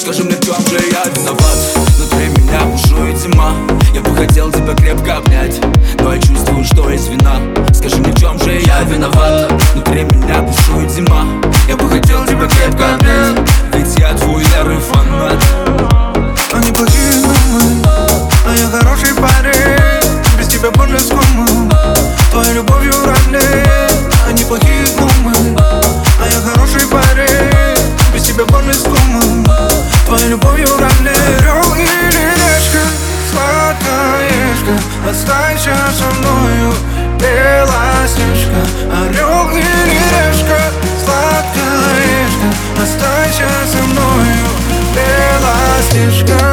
Скажи мне, в чем же я виноват? Внутри меня бушует зима. Я бы хотел тебя крепко обнять, но я чувствую, что есть вина. Скажи мне, в чем же я виноват? Внутри меня бушует зима. Я бы хотел тебя крепко обнять, ведь я твой ярый фанат. Они плохие, но мы, а я хороший парень. Без тебя больно скромно, твоей любовью ранен. Они плохие, но мы, а я хороший парень. Без тебя больно скромно, твоей любовью ранен. Орел или решка, сладкоежка, останься со мною, белоснежка. Орел или решка, сладкоежка, останься со мною, белоснежка.